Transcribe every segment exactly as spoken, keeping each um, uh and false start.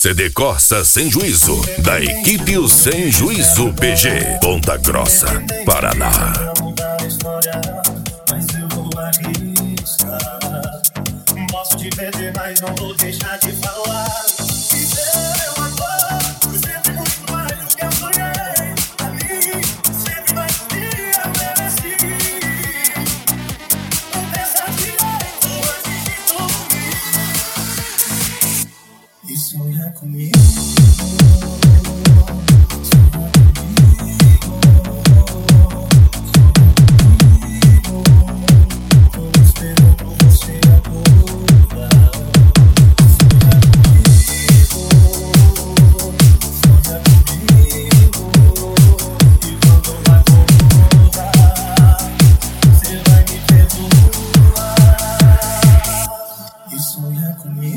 C D Corsa Sem Juízo, da equipe O Sem Juízo P G, Ponta Grossa, Paraná. Posso te perder, mas não vou deixar de falar. Sonhar comigo, tô esperando por você acordar. Sonhar comigo, e quando eu acordar, você vai me perdoar. E sonhar comigo.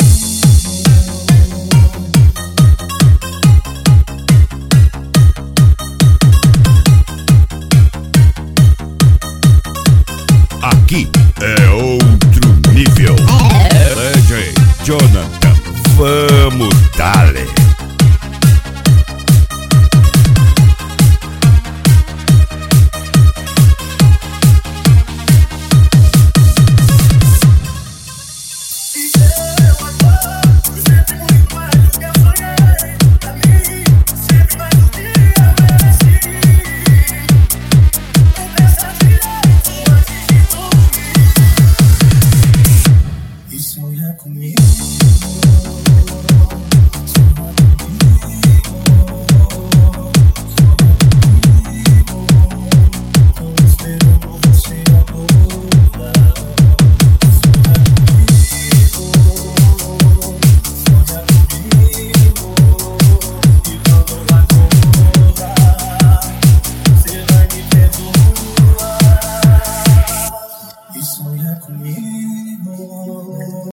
Aqui é outro nível. D J Jonathan, vamos dale. Sonhar comigo, tô esperando por você acordar. Sonhar comigo, e quando eu acordar, você vai me perdoar. E sonhar comigo.